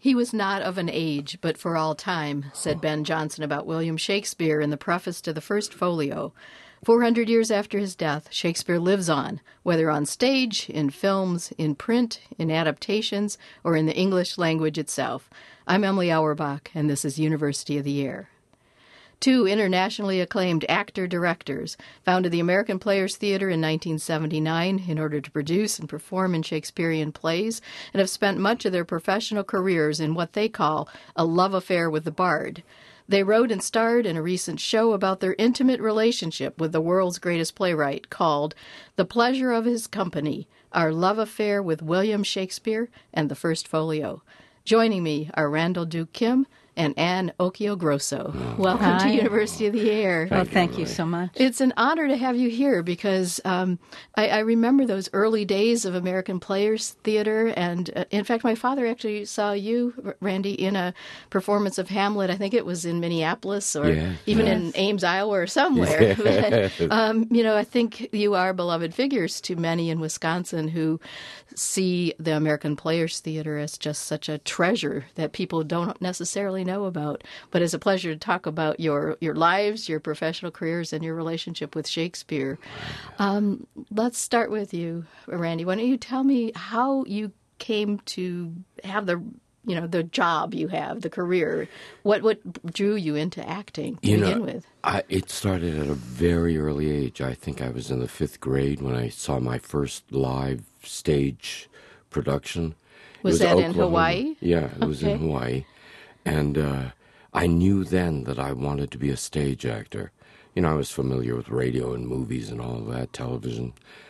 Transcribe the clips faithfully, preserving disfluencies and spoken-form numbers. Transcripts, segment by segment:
He was not of an age, but for all time, said Ben Jonson about William Shakespeare in the preface to the first folio. Four hundred years after his death, Shakespeare lives on, whether on stage, in films, in print, in adaptations, or in the English language itself. I'm Emily Auerbach, and this is University of the Air. Two internationally acclaimed actor-directors founded the American Players Theatre in nineteen seventy-nine in order to produce and perform in Shakespearean plays, and have spent much of their professional careers in what they call a love affair with the bard. They wrote and starred in a recent show about their intimate relationship with the world's greatest playwright called The Pleasure of His Company, Our Love Affair with William Shakespeare and the First Folio. Joining me are Randall Duke Kim and Anne Occhio Grosso. Oh. Welcome Hi. to University of the Air. Well, thank you so much. It's an honor to have you here because um, I, I remember those early days of American Players Theatre, and uh, in fact, my father actually saw you, Randy, in a performance of Hamlet. I think it was in Minneapolis or yeah, even yes. in Ames, Iowa, or somewhere. but, um, you know, I think you are beloved figures to many in Wisconsin who see the American Players Theatre as just such a treasure that people don't necessarily know about. But it's a pleasure to talk about your, your lives, your professional careers, and your relationship with Shakespeare. Um, let's start with you, Randy. Why don't you tell me how you came to have the you know the job you have, the career? What what drew you into acting to you begin know, with? I, it started at a very early age. I think I was in the fifth grade when I saw my first live stage production. Was, was that Oklahoma. in Hawaii? Yeah, it was Okay. in Hawaii. And uh, I knew then that I wanted to be a stage actor. You know, I was familiar with radio and movies and all of that, television.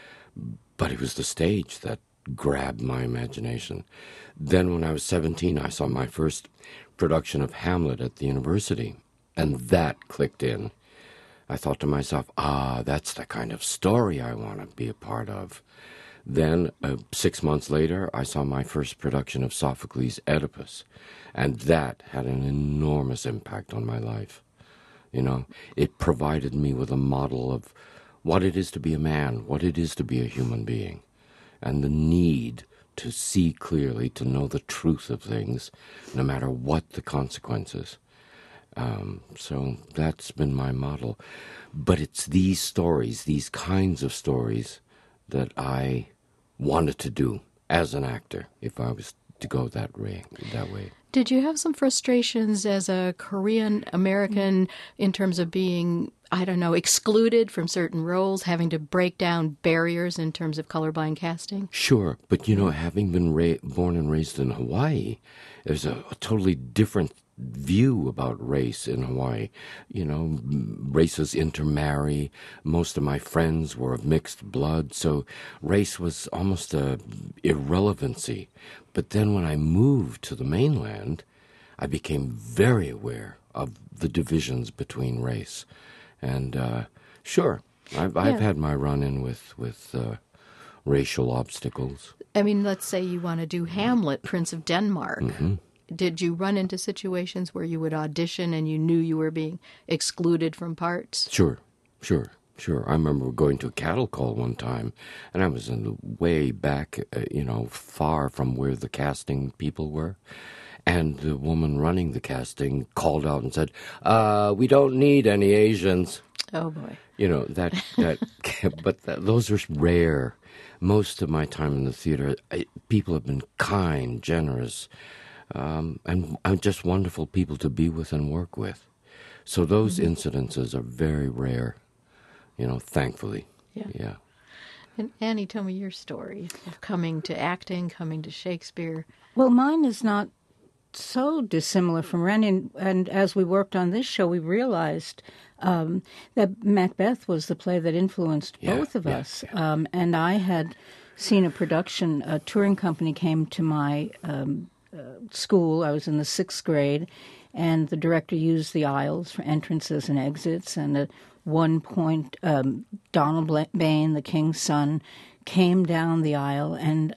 But it was the stage that grabbed my imagination. Then when I was seventeen, I saw my first production of Hamlet at the university. And that clicked in. I thought to myself, ah, that's the kind of story I want to be a part of. Then, uh, six months later, I saw my first production of Sophocles' Oedipus, and that had an enormous impact on my life. You know, it provided me with a model of what it is to be a man, what it is to be a human being, and the need to see clearly, to know the truth of things, no matter what the consequences. Um, so that's been my model. But it's these stories, these kinds of stories, that I wanted to do as an actor if I was to go that way. That way. Did you have some frustrations as a Korean American in terms of being, I don't know, excluded from certain roles, having to break down barriers in terms of colorblind casting? Sure, but you know, having been ra- born and raised in Hawaii, there's a, a totally different view about race in Hawaii. You know, races intermarry. Most of my friends were of mixed blood, so race was almost a irrelevancy. But then when I moved to the mainland, I became very aware of the divisions between race. And uh, sure, I've, I've Yeah. had my run-in with, with uh, racial obstacles. I mean, let's say you want to do Hamlet, Prince of Denmark. Mm-hmm. Did you run into situations where you would audition and you knew you were being excluded from parts? Sure, sure, sure. I remember going to a cattle call one time, and I was in the way back, uh, you know, far from where the casting people were. And the woman running the casting called out and said, uh, we don't need any Asians. Oh, boy. You know, that, that but that, those are rare. Most of my time in the theater, I, people have been kind, generous, um, and uh, just wonderful people to be with and work with. So those mm-hmm. incidences are very rare, you know, thankfully. Yeah. yeah. And Annie, tell me your story of coming to acting, coming to Shakespeare. Well, mine is not so dissimilar from Randy, and, and as we worked on this show, we realized um, that Macbeth was the play that influenced Yeah, both of yeah, us. yeah. Um, and I had seen a production. A touring company came to my um, uh, school. I was in the sixth grade, and the director used the aisles for entrances and exits. And at one point, um, Donald Bain, the king's son, came down the aisle, and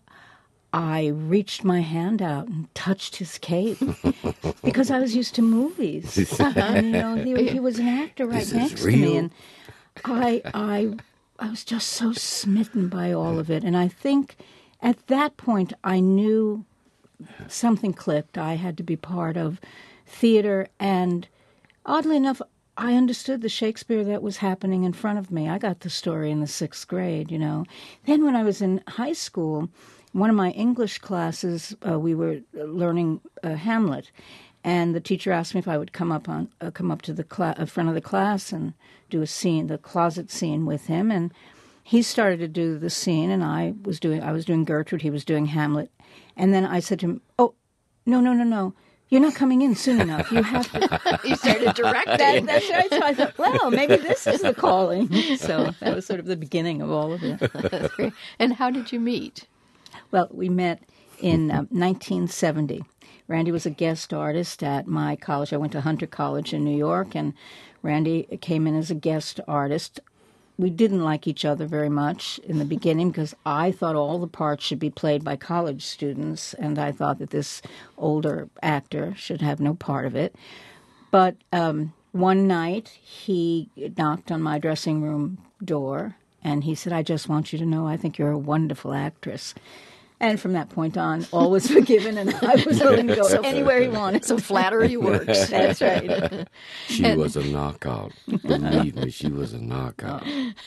I reached my hand out and touched his cape because I was used to movies. And, you know, he, he was an actor right This is next to real. me, and I, I, I was just so smitten by all of it. And I think at that point I knew something clicked. I had to be part of theater, and oddly enough, I understood the Shakespeare that was happening in front of me. I got the story in the sixth grade, you know. Then when I was in high school, one of my English classes, uh, we were learning uh, Hamlet, and the teacher asked me if I would come up on uh, come up to the cla- uh, front of the class and do a scene, the closet scene with him. And he started to do the scene, and I was doing I was doing Gertrude. He was doing Hamlet, and then I said to him, "Oh, no, no, no, no. You're not coming in soon enough. You have to." You started directing. That, that's right. So I thought, well, maybe this is the calling. So that was sort of the beginning of all of it. That's great. And how did you meet? Well, we met in um, nineteen seventy. Randy was a guest artist at my college. I went to Hunter College in New York, and Randy came in as a guest artist. We didn't like each other very much in the beginning because I thought all the parts should be played by college students, and I thought that this older actor should have no part of it. But um, one night he knocked on my dressing room door, and he said, "I just want you to know I think you're a wonderful actress." And from that point on, all was forgiven, and I was willing to go anywhere he wanted. So flattery works. That's right. She And- was a knockout. Believe me, she was a knockout.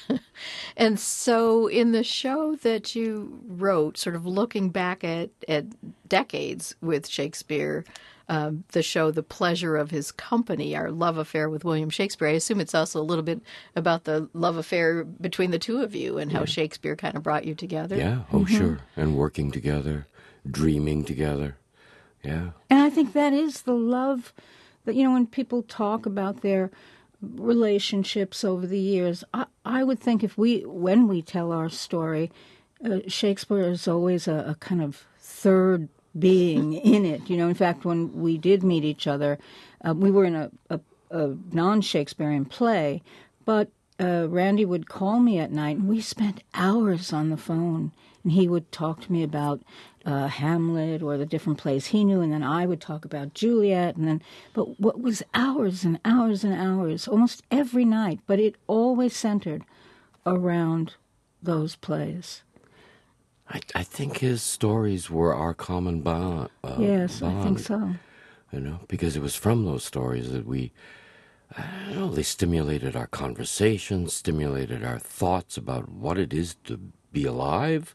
And so in the show that you wrote, sort of looking back at, at decades with Shakespeare, um, the show The Pleasure of His Company, Our Love Affair with William Shakespeare, I assume it's also a little bit about the love affair between the two of you and how Shakespeare kind of brought you together. Yeah, oh, sure. And working together, dreaming together. Yeah. And I think that is the love that, you know, when people talk about their relationships over the years, I, I would think if we, when we tell our story, uh, Shakespeare is always a, a kind of third being in it. You know, in fact, when we did meet each other, uh, we were in a, a, a non-Shakespearean play, but uh, Randy would call me at night, and we spent hours on the phone, and he would talk to me about uh, Hamlet or the different plays he knew, and then I would talk about Juliet, and then, but what was hours and hours and hours, almost every night, but it always centered around those plays. I, I think his stories were our common bond. Uh, Yes, bond, I think so. You know, because it was from those stories that we, I don't know, they stimulated our conversation, stimulated our thoughts about what it is to be alive,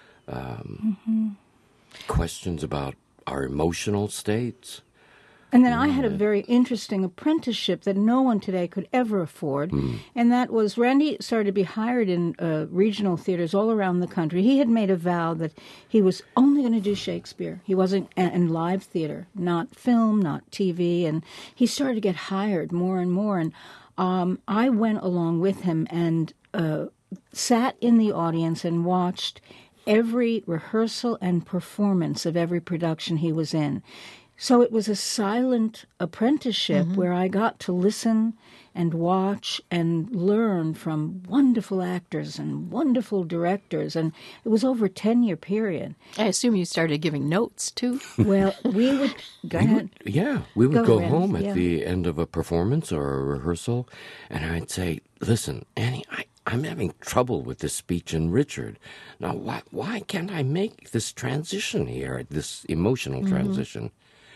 um, Mm-hmm. questions about our emotional states. And then I had a very interesting apprenticeship that no one today could ever afford. Mm. And that was Randy started to be hired in uh, regional theaters all around the country. He had made a vow that he was only going to do Shakespeare. He wasn't in live theater, not film, not T V. And he started to get hired more and more. And um, I went along with him and uh, sat in the audience and watched every rehearsal and performance of every production he was in. So it was a silent apprenticeship Mm-hmm. where I got to listen and watch and learn from wonderful actors and wonderful directors. And it was over a ten-year period. I assume you started giving notes, too. Well, we would... Go ahead. Yeah, we would Go, go, Randy, home at yeah. the end of a performance or a rehearsal, and I'd say, "Listen, Annie, I, I'm having trouble with this speech in Richard. Now, why why can't I make this transition here, this emotional Mm-hmm. transition?"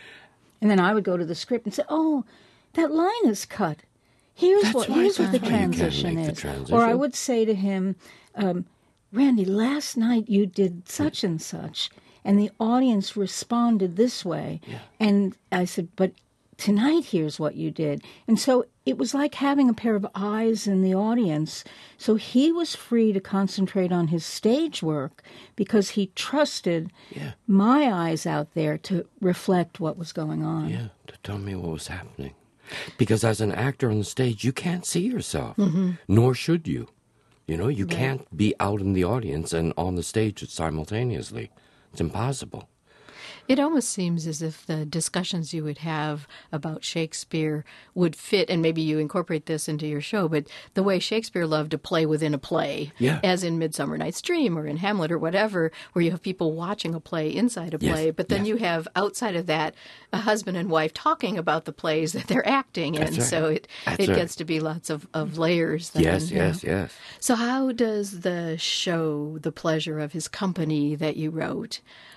And then I would go to the script and say, "Oh, that line is cut. Here's That's what right, here's what the that's right. You can't transition make the is." transition. Or I would say to him, um, "Randy, last night you did such and such, and the audience responded this way." And I said, "But tonight, here's what you did." And so it was like having a pair of eyes in the audience. So he was free to concentrate on his stage work because he trusted Yeah. my eyes out there to reflect what was going on. Yeah, to tell me what was happening. Because as an actor on the stage, you can't see yourself, Mm-hmm. nor should you. You know, you can't be out in the audience and on the stage simultaneously. It's impossible. It almost seems as if the discussions you would have about Shakespeare would fit, and maybe you incorporate this into your show, but the way Shakespeare loved to play within a play, Yeah. as in Midsummer Night's Dream or in Hamlet or whatever, where you have people watching a play inside a Yes, play, but then yes. you have outside of that a husband and wife talking about the plays that they're acting in. That's right. So it, That's it right. gets to be lots of, of layers. Then, Yes, you know. yes, yes. So how does the show, The Pleasure of His Company, that you wrote,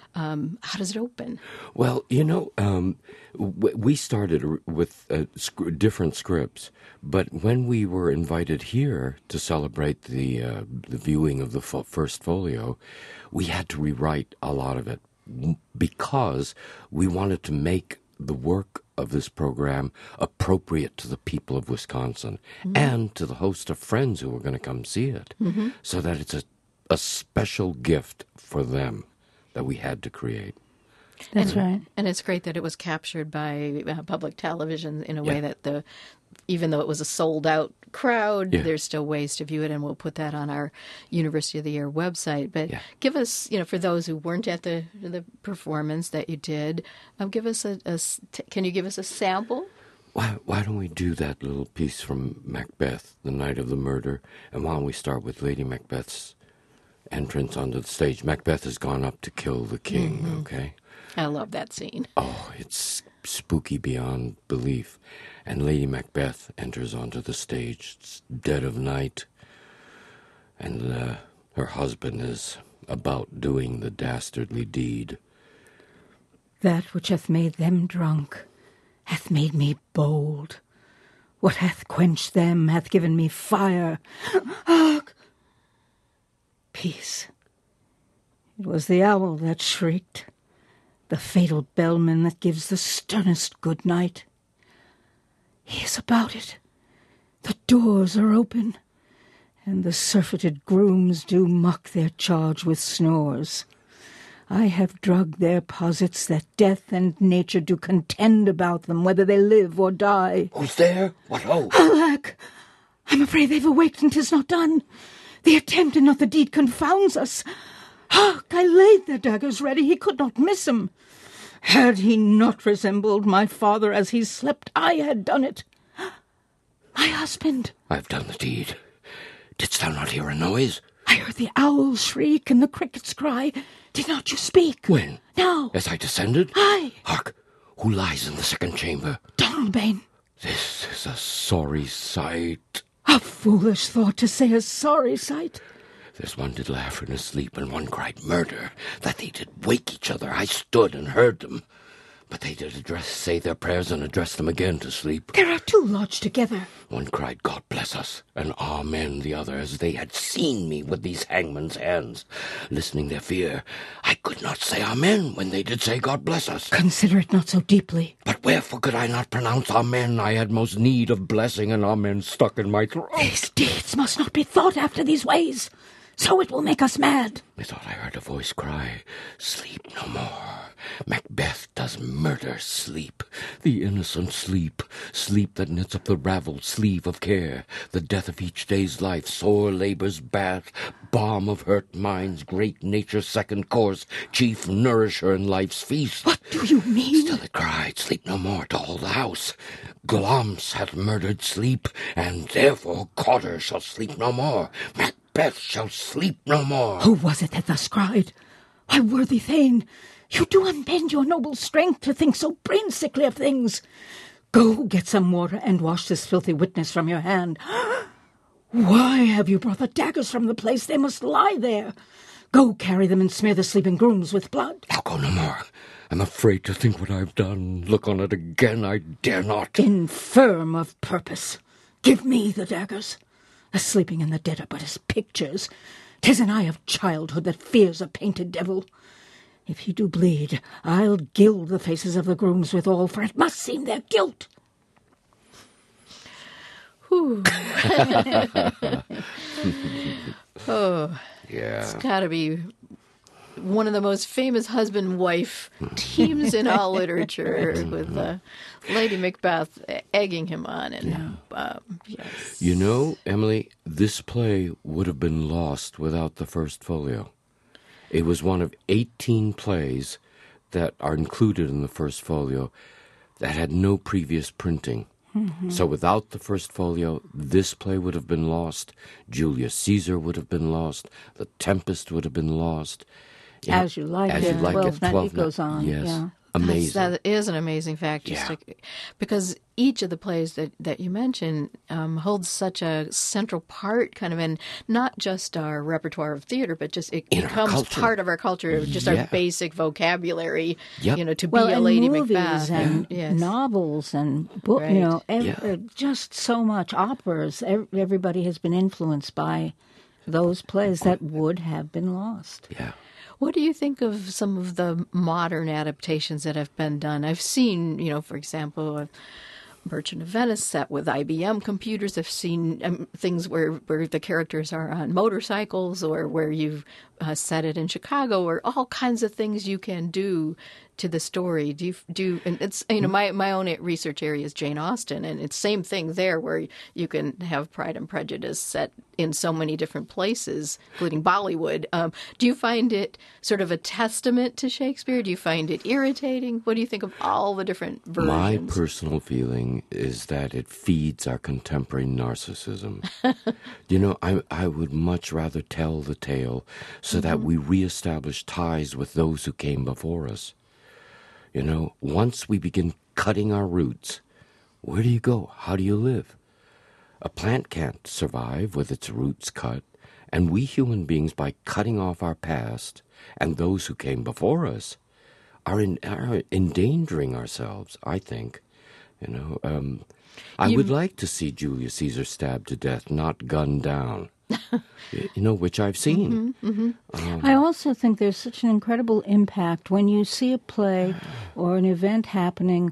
Um, how does it open? Well, you know, um, w- we started r- with uh, sc- different scripts, but when we were invited here to celebrate the uh, the viewing of the fo- first folio, we had to rewrite a lot of it w- because we wanted to make the work of this program appropriate to the people of Wisconsin mm-hmm. and to the host of friends who were going to come see it, mm-hmm. so that it's a, a special gift for them that we had to create. That's and, right. And it's great that it was captured by uh, public television in a way yeah. that the, even though it was a sold-out crowd, yeah. there's still ways to view it, and we'll put that on our University of the Year website. But yeah. give us, you know, for those who weren't at the the performance that you did, um, give us a, a, can you give us a sample? Why, why don't we do that little piece from Macbeth, the night of the murder, and why don't we start with Lady Macbeth's entrance onto the stage. Macbeth has gone up to kill the king, mm-hmm. okay? I love that scene. Oh, it's spooky beyond belief. And Lady Macbeth enters onto the stage. It's dead of night. And uh, her husband is about doing the dastardly deed. That which hath made them drunk hath made me bold. What hath quenched them hath given me fire. Hark! Peace. It was the owl that shrieked, the fatal bellman that gives the sternest good night. He is about it. The doors are open, and the surfeited grooms do mock their charge with snores. I have drugged their posits that death and nature do contend about them, whether they live or die. Who's there? What ho? Alack! I'm afraid they've awaked and 'tis not done. The attempt and not the deed confounds us. Hark! I laid their daggers ready. He could not miss 'em. Had he not resembled my father as he slept, I had done it. My husband. I've done the deed. Didst thou not hear a noise? I heard the owl shriek and the crickets cry. Did not you speak? When? Now. As I descended? Aye. Hark! Who lies in the second chamber? Donalbain. This is a sorry sight. A foolish thought to say a sorry sight. There's one did laugh in his sleep, and one cried murder. That they did wake each other, I stood and heard them. But they did address, say their prayers, and address them again to sleep. There are two lodged together. One cried, God bless us, and amen the other, as they had seen me with these hangman's hands. Listening their fear, I could not say amen when they did say God bless us. Consider it not so deeply. But wherefore could I not pronounce amen? I had most need of blessing, and amen stuck in my throat. These deeds must not be thought after these ways. So it will make us mad. Methought I heard a voice cry, Sleep no more. Macbeth does murder sleep. The innocent sleep. Sleep that knits up the ravelled sleeve of care. The death of each day's life, sore labour's bath. Balm of hurt minds, great nature's second course. Chief nourisher in life's feast. What do you mean? Still it cried, Sleep no more, to all the house. Glamis hath murdered sleep, and therefore Cotter shall sleep no more. Macbeth shall sleep no more. Who was it that thus cried? Why, worthy Thane, you do unbend your noble strength to think so brain-sickly of things. Go get some water and wash this filthy witness from your hand. Why have you brought the daggers from the place? They must lie there. Go carry them and smear the sleeping grooms with blood. I'll go no more. I'm afraid to think what I've done. Look on it again, I dare not. Infirm of purpose. Give me the daggers. The sleeping and the dead are but as pictures. 'Tis an eye of childhood that fears a painted devil. If he do bleed, I'll gild the faces of the grooms withal, for it must seem their guilt. Whew. Oh, yeah. It's got to be one of the most famous husband-wife teams in all literature, with uh, Lady Macbeth egging him on. And yeah. um, yes, you know, Emily, this play would have been lost without the first folio. It was one of eighteen plays that are included in the first folio that had no previous printing. Mm-hmm. So without the first folio, this play would have been lost. Julius Caesar would have been lost. The Tempest would have been lost. You as know, you like as it. You like Twelfth it. Night, Twelfth it goes on. Yes. Yeah. amazing. That's, that is an amazing fact. Just Yeah. to, because each of the plays that, that you mentioned um, holds such a central part, kind of, in not just our repertoire of theater, but just it In our becomes culture. part of our culture, just Yeah. our basic vocabulary. Yep. You know, to Well, be a and Lady movies Macbeth. and yes. novels and book, Right. you know, ev- Yeah. uh, just so much operas. Ev- Everybody has been influenced by those plays that would have been lost. Yeah. What do you think of some of the modern adaptations that have been done? I've seen, you know, for example, a Merchant of Venice set with I B M computers. I've seen um, things where, where the characters are on motorcycles, or where you've uh, set it in Chicago, or all kinds of things you can do to the story. Do you do? And it's, you know, my my own research area is Jane Austen, and it's same thing there, where you can have Pride and Prejudice set in so many different places, including Bollywood. Um, do you find it sort of a testament to Shakespeare? Do you find it irritating? What do you think of all the different versions? My personal feeling is that it feeds our contemporary narcissism. You know, I I would much rather tell the tale so that we reestablish ties with those who came before us. You know, once we begin cutting our roots, where do you go? How do you live? A plant can't survive with its roots cut, and we human beings, by cutting off our past and those who came before us, are, in, are endangering ourselves, I think. You know, um, I You- would like to see Julius Caesar stabbed to death, not gunned down. you know, which I've seen. I also think there's such an incredible impact when you see a play or an event happening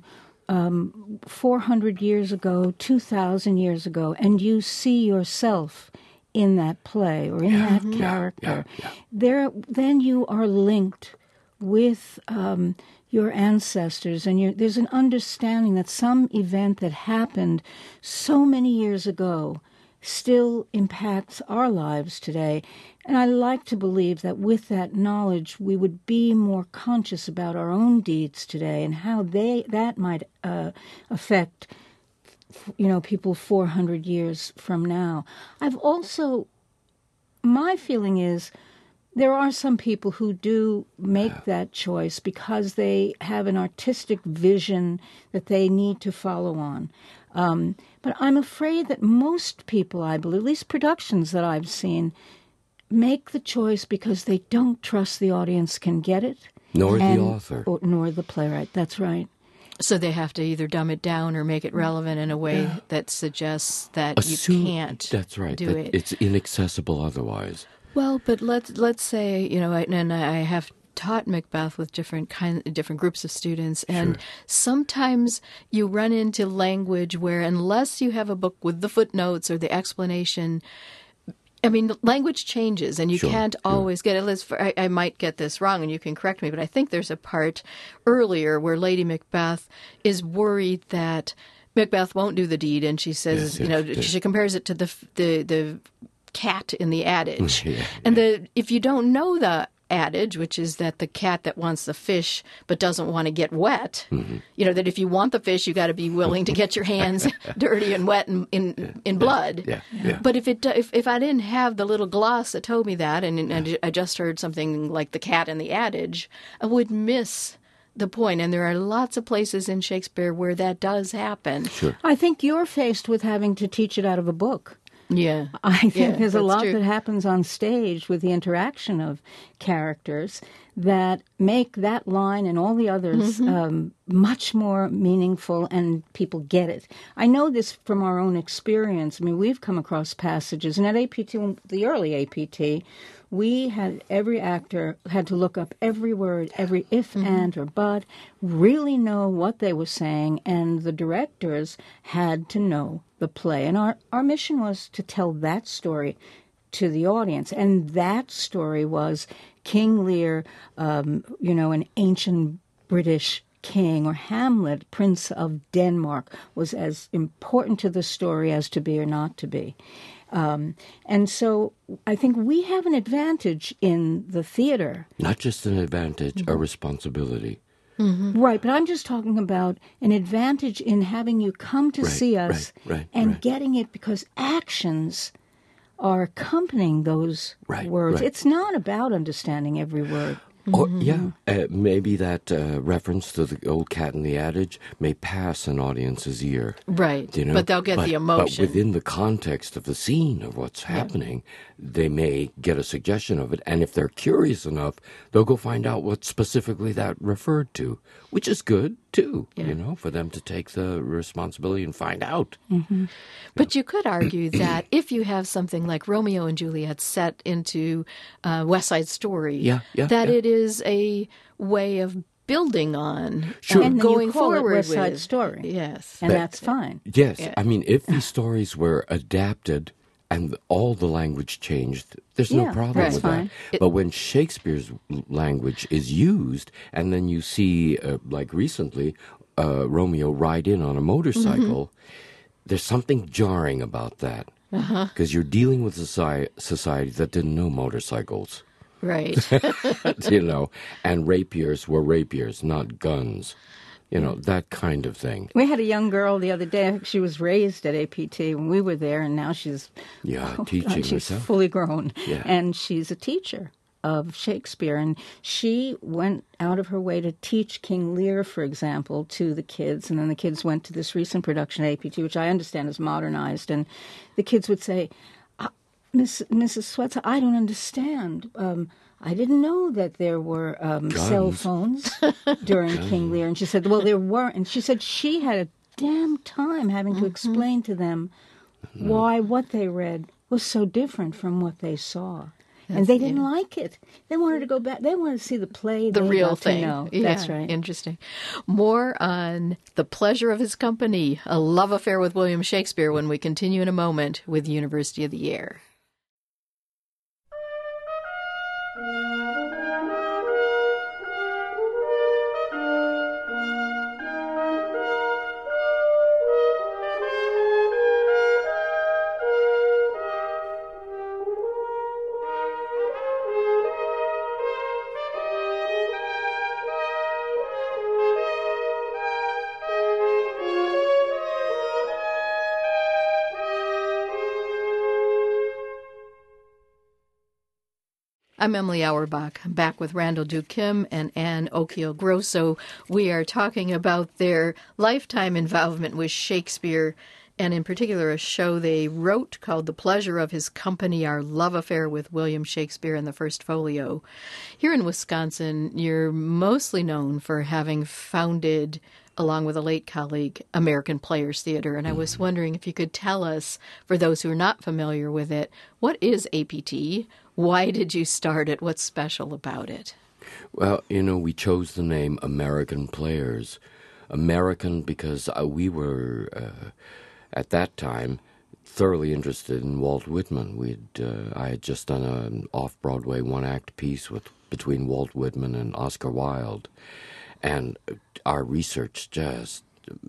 um, four hundred years ago, two thousand years ago, and you see yourself in that play or in that character. yeah, yeah. There, then you are linked with um, your ancestors, and you're, there's an understanding that some event that happened so many years ago still impacts our lives today. And I like to believe that with that knowledge, we would be more conscious about our own deeds today and how they that might uh, affect, you know, people four hundred years from now. I've also, my feeling is, there are some people who do make that choice because they have an artistic vision that they need to follow on. Um, but I'm afraid that most people, I believe, at least productions that I've seen, make the choice because they don't trust the audience can get it. Nor and- the author. Or, nor the playwright. That's right. So they have to either dumb it down or make it relevant in a way that suggests that Assume- you can't That's right. do that it. It's inaccessible otherwise. Well, but let's let's say, you know, and I have taught Macbeth with different kind, different groups of students, and Sure. sometimes you run into language where, unless you have a book with the footnotes or the explanation, I mean, language changes, and you Sure, can't sure. always get it. Let's- I, I might get this wrong, and you can correct me, but I think there's a part earlier where Lady Macbeth is worried that Macbeth won't do the deed, and she says, Yes, you know, yes, yes. she compares it to the the the cat in the adage, Yeah, and the if you don't know the adage, which is that the cat that wants the fish but doesn't want to get wet, Mm-hmm. you know, that if you want the fish, you got to be willing to get your hands dirty and wet in in, in blood. Yeah, yeah. But if it if if I didn't have the little gloss that told me that, and, and I just heard something like the cat in the adage, I would miss the point. And there are lots of places in Shakespeare where that does happen. Sure. I think you're faced with having to teach it out of a book. Yeah, I think Yeah, there's a that's lot true. that happens on stage with the interaction of characters that make that line and all the others Mm-hmm. um, much more meaningful, and people get it. I know this from our own experience. I mean, we've come across passages, and at A P T, the early A P T, we had every actor had to look up every word, every if, Mm-hmm. and, or but, really know what they were saying, and the directors had to know the play. And our, our mission was to tell that story to the audience. And that story was King Lear, um, you know, an ancient British king, or Hamlet, Prince of Denmark, was as important to the story as to be or not to be. Um, and so I think we have an advantage in the theater. Not just an advantage, a responsibility. Right, but I'm just talking about an advantage in having you come to Right, see us right, right, and right. getting it because actions are accompanying those Right, words. right. It's not about understanding every word. Or, yeah, uh, maybe that uh, reference to the old cat and the adage may pass an audience's ear. Right, You know? but they'll get but, the emotion. But within the context of the scene of what's happening, they may get a suggestion of it. And if they're curious enough, they'll go find out what specifically that referred to, which is good, too, Yeah. you know, for them to take the responsibility and find out. Mm-hmm. But you could argue that if you have something like Romeo and Juliet set into uh, West Side Story, Yeah, yeah, that yeah. it is a way of building on Sure. and And then you going call it forward West Side with. Story. Yes. And that's fine. Yes, Yeah. I mean, if these stories were adapted and all the language changed, there's no Yeah, problem that's with fine. that. But when Shakespeare's l- language is used, and then you see, uh, like recently, uh, Romeo ride in on a motorcycle, there's something jarring about that. Because you're dealing with a soci- society that didn't know motorcycles, Right. you know, and rapiers were rapiers, not guns. You know, that kind of thing. We had a young girl the other day. She was raised at A P T when we were there, and now she's Yeah, oh, teaching God, she's herself. fully grown, Yeah. and she's a teacher of Shakespeare. And she went out of her way to teach King Lear, for example, to the kids. And then the kids went to this recent production at A P T, which I understand is modernized. And the kids would say, "Ah, Miss, Missus Swetzer, I don't understand. Um, I didn't know that there were um, cell Guns. phones during King Lear." And she said, well, there weren't. And she said she had a damn time having to explain to them why what they read was so different from what they saw. and they didn't yeah. like it. They wanted to go back. They wanted to see the play. The they real got thing. To know. Yeah, That's right. Interesting. More on The Pleasure of His Company, a love affair with William Shakespeare, when we continue in a moment with University of the Air. I'm Emily Auerbach. I'm back with Randall Duke Kim and Anne Okio Grosso. We are talking about their lifetime involvement with Shakespeare, and in particular a show they wrote called The Pleasure of His Company, Our Love Affair with William Shakespeare in the First Folio. Here in Wisconsin, you're mostly known for having founded, along with a late colleague, American Players Theater. And I was wondering if you could tell us, for those who are not familiar with it, what is A P T? Why did you start it? What's special about it? Well, you know, we chose the name American Players. American because uh, we were, uh, at that time, thoroughly interested in Walt Whitman. We'd, uh, I had just done an off-Broadway one-act piece with between Walt Whitman and Oscar Wilde. And our research just,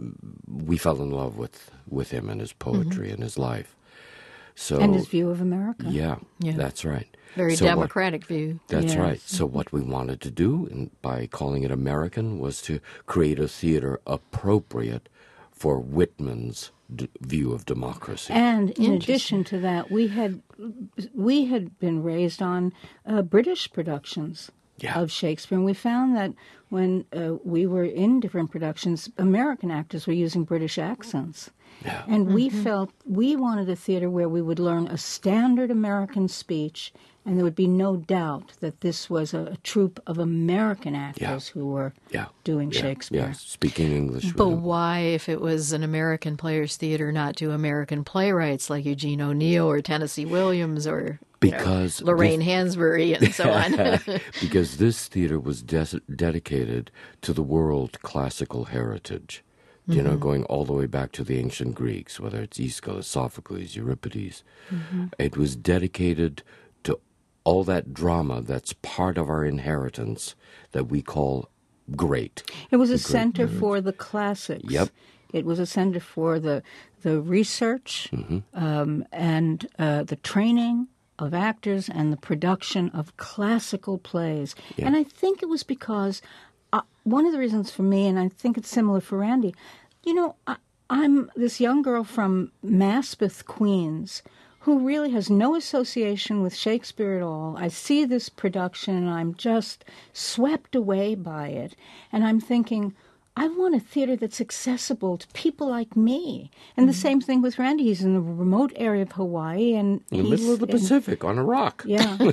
we fell in love with, with him and his poetry mm-hmm. and his life. So, and his view of America. Yeah, yeah. that's right. Very so democratic what, view. That's yes. right. So what we wanted to do, and by calling it American, was to create a theater appropriate for Whitman's d- view of democracy. And in addition to that, we had we had been raised on uh, British productions yeah. of Shakespeare, and we found that when uh, we were in different productions, American actors were using British accents. Yeah. And mm-hmm. we felt we wanted a theater where we would learn a standard American speech, and there would be no doubt that this was a, a troupe of American actors yeah. who were yeah. doing yeah. Shakespeare. Yeah, speaking English. But why, if it was an American Players Theater, not do American playwrights like Eugene O'Neill or Tennessee Williams or because you know, Lorraine this, Hansberry and so on? Because this theater was des- dedicated to the world classical heritage. You know, mm-hmm. going all the way back to the ancient Greeks, whether it's Aeschylus, Sophocles, Euripides. Mm-hmm. It was dedicated to all that drama that's part of our inheritance that we call great. It was a center for the classics. Yep. It was a center for the the research mm-hmm. um, and uh, the training of actors and the production of classical plays. Yeah. And I think it was because Uh, one of the reasons for me, and I think it's similar for Randy, you know, I, I'm this young girl from Maspeth, Queens, who really has no association with Shakespeare at all. I see this production and I'm just swept away by it. And I'm thinking, I want a theater that's accessible to people like me. And mm-hmm. the same thing with Randy. He's in the remote area of Hawaii. And in the he's middle of the Pacific, in, on a rock. Yeah.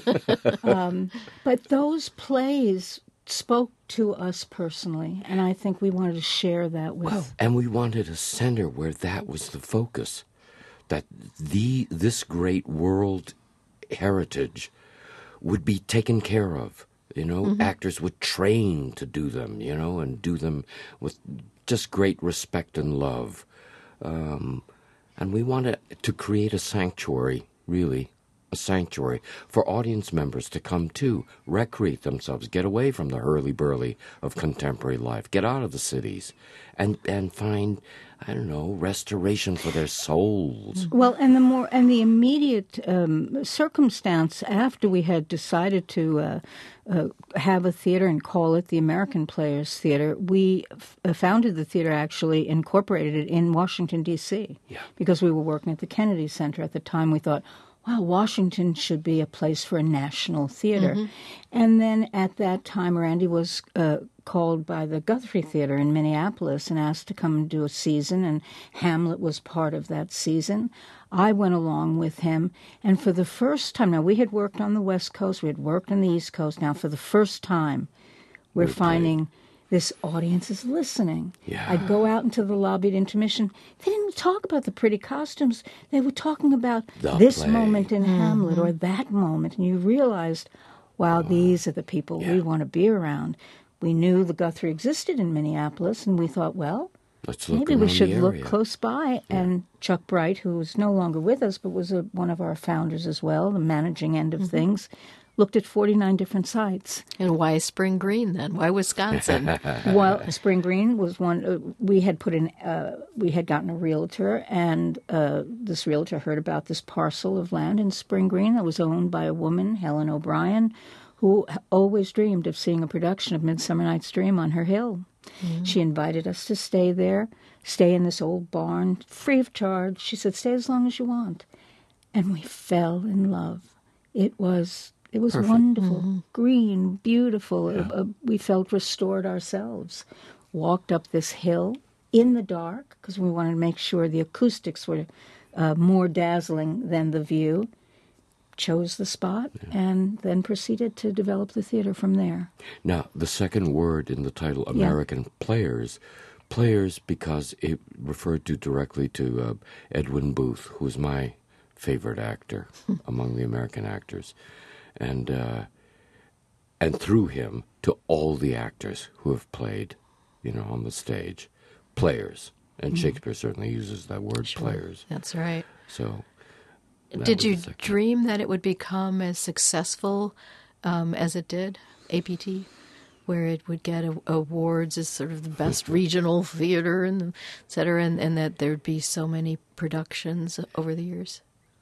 um, but those plays spoke to us personally, and I think we wanted to share that with... Well, and we wanted a center where that was the focus, that the this great world heritage would be taken care of. You know, mm-hmm. actors would train to do them, you know, and do them with just great respect and love. Um, and we wanted to create a sanctuary, really, a sanctuary for audience members to come to, recreate themselves, get away from the hurly-burly of contemporary life, get out of the cities, and and find, I don't know, restoration for their souls. Well, and the more and the immediate um, circumstance after we had decided to uh, uh, have a theater and call it the American Players Theater, we f- founded the theater, actually incorporated it in Washington, D C, yeah. because we were working at the Kennedy Center at the time. We thought, wow, Washington should be a place for a national theater. Mm-hmm. And then at that time, Randy was uh, called by the Guthrie Theater in Minneapolis and asked to come and do a season, and Hamlet was part of that season. I went along with him, and for the first time, now we had worked on the West Coast, we had worked on the East Coast. Now for the first time, we're, we're finding... this audience is listening. Yeah. I'd go out into the lobby at intermission. They didn't talk about the pretty costumes. They were talking about the this play. moment in mm-hmm. Hamlet or that moment. And you realized, wow, oh. these are the people yeah. we want to be around. We knew the Guthrie existed in Minneapolis, and we thought, well, Let's look maybe we should the look area. close by. Yeah. And Chuck Bright, who is no longer with us, but was a, one of our founders as well, the managing end of mm-hmm. things, looked at forty-nine different sites. And why Spring Green then? Why Wisconsin? Well, Spring Green was one. Uh, we had put in. Uh, we had gotten a realtor, and uh, this realtor heard about this parcel of land in Spring Green that was owned by a woman, Helen O'Brien, who always dreamed of seeing a production of Midsummer Night's Dream on her hill. Mm-hmm. She invited us to stay there, stay in this old barn, free of charge. She said, "Stay as long as you want," and we fell in love. It was. It was Perfect. wonderful, mm-hmm. green, beautiful. Yeah. Uh, uh, we felt restored ourselves. Walked up this hill in the dark because we wanted to make sure the acoustics were uh, more dazzling than the view. Chose the spot yeah. and then proceeded to develop the theater from there. Now, the second word in the title, American yeah. Players, players because it referred to directly to uh, Edwin Booth, who was my favorite actor among the American actors. And uh, and through him to all the actors who have played, you know, on the stage, players. And mm-hmm. Shakespeare certainly uses that word, sure. players. That's right. So, did you dream that it would become as successful um, as it did, A P T, where it would get a, awards as sort of the best regional theater and et cetera, and, and that there'd be so many productions over the years?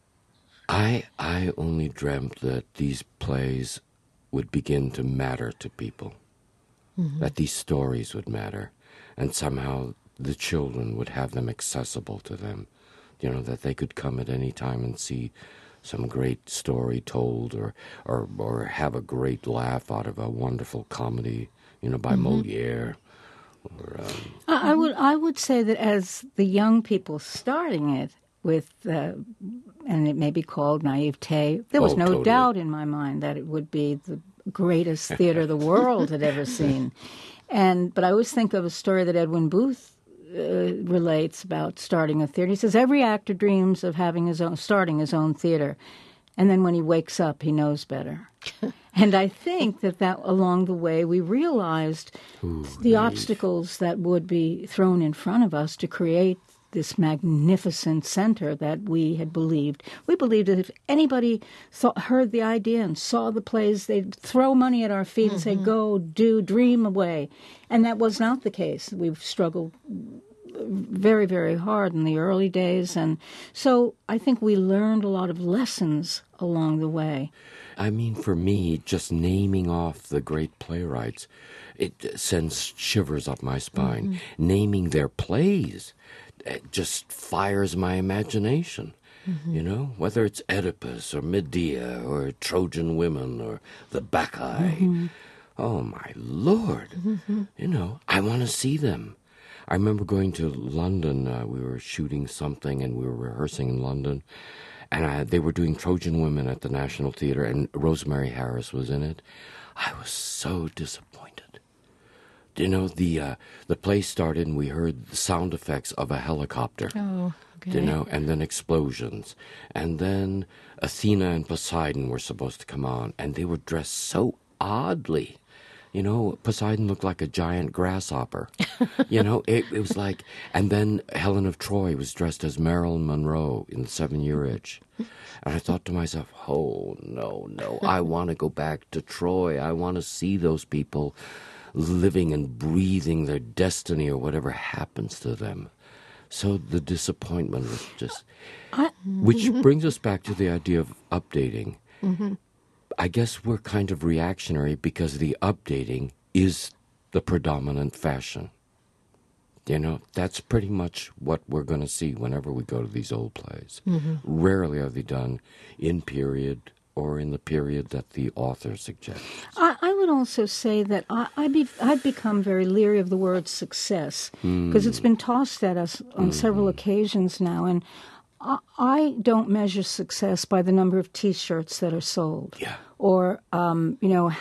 I I only dreamt that these plays would begin to matter to people, mm-hmm. that these stories would matter, and somehow the children would have them accessible to them, you know, that they could come at any time and see some great story told or or, or have a great laugh out of a wonderful comedy, you know, by mm-hmm. Moliere. Or, um, I would I would say that as the young people starting it, with, uh, and it may be called naivete. There was oh, no totally. doubt in my mind that it would be the greatest theater the world had ever seen. And but I always think of a story that Edwin Booth uh, relates about starting a theater. He says every actor dreams of having his own, starting his own theater, and then when he wakes up, he knows better. And I think that, that along the way we realized Ooh, the naive. obstacles that would be thrown in front of us to create this magnificent center that we had believed. We believed that if anybody thought, heard the idea and saw the plays, they'd throw money at our feet mm-hmm. and say, go, do, dream away. And that was not the case. We've struggled very, very hard in the early days. And so I think we learned a lot of lessons along the way. I mean, for me, just naming off the great playwrights, it sends shivers up my spine. Mm-hmm. Naming their plays, it just fires my imagination. Mm-hmm. You know, whether it's Oedipus or Medea or Trojan women or the Bacchae. Mm-hmm. Oh, my Lord. Mm-hmm. You know, I want to see them. I remember going to London. Uh, we were shooting something and we were rehearsing in London. And I, they were doing Trojan Women at the National Theater, and Rosemary Harris was in it. I was so disappointed. You know, the uh, the play started and we heard the sound effects of a helicopter. Oh, okay. You know, and then explosions. And then Athena and Poseidon were supposed to come on, and they were dressed so oddly. You know, Poseidon looked like a giant grasshopper. You know, it, it was like... And then Helen of Troy was dressed as Marilyn Monroe in The Seven-Year Itch. And I thought to myself, oh, no, no, I want to go back to Troy. I want to see those people living and breathing their destiny or whatever happens to them. So the disappointment was just... Which brings us back to the idea of updating. Mm-hmm. I guess we're kind of reactionary because the updating is the predominant fashion. You know, that's pretty much what we're going to see whenever we go to these old plays. Mm-hmm. Rarely are they done in period or in the period that the author suggests. I, I would also say that I, I be, I've become very leery of the word success because mm. it's been tossed at us on mm. several occasions now, and I don't measure success by the number of T-shirts that are sold, yeah. or um, you know,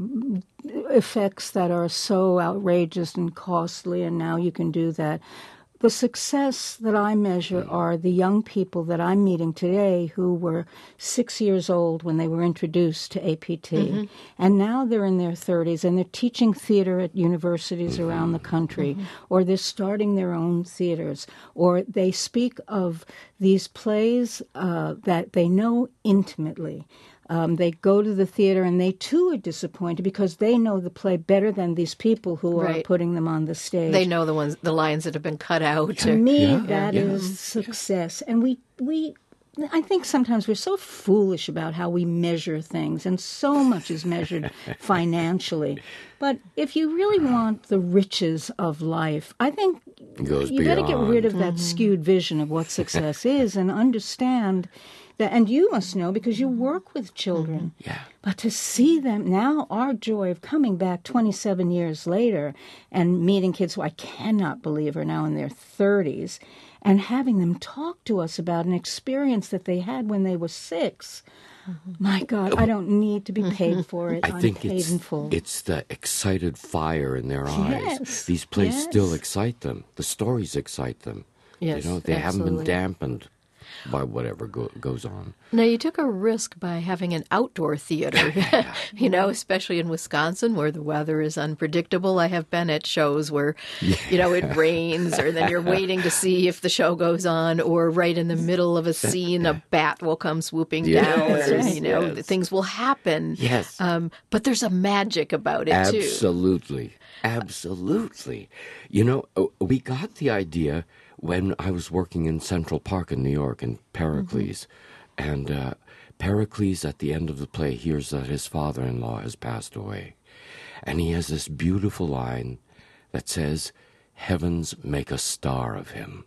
effects that are so outrageous and costly, and now you can do that. The success that I measure are the young people that I'm meeting today who were six years old when they were introduced to A P T. Mm-hmm. And now they're in their thirties and they're teaching theater at universities mm-hmm. around the country, mm-hmm. or they're starting their own theaters, or they speak of these plays uh, that they know intimately. Um, they go to the theater and they too are disappointed because they know the play better than these people who right. are putting them on the stage. They know the ones, the lines that have been cut out. To or, me, yeah. that yeah. is success. And we, we, I think sometimes we're so foolish about how we measure things, and so much is measured financially. But if you really want the riches of life, I think you got to get rid of that mm-hmm. skewed vision of what success is and understand that, and you must know because you work with children. Yeah. But to see them now, our joy of coming back twenty-seven years later and meeting kids who I cannot believe are now in their thirties and having them talk to us about an experience that they had when they were six. Mm-hmm. My God, I don't need to be paid for it. I I'm think paid it's, in full. It's the excited fire in their eyes. Yes. These plays yes. still excite them. The stories excite them. Yes, you know, they absolutely. haven't been dampened by whatever go, goes on. Now, you took a risk by having an outdoor theater, you know, especially in Wisconsin where the weather is unpredictable. I have been at shows where, yeah. you know, it rains or then you're waiting to see if the show goes on, or right in the middle of a scene, a bat will come swooping yes. down, or, you know, yes. things will happen. Yes. Um, but there's a magic about it, Absolutely. too. Absolutely. Absolutely. You know, we got the idea when I was working in Central Park in New York in Pericles, mm-hmm. and uh, Pericles at the end of the play hears that his father-in-law has passed away. And he has this beautiful line that says, "Heavens make a star of him,"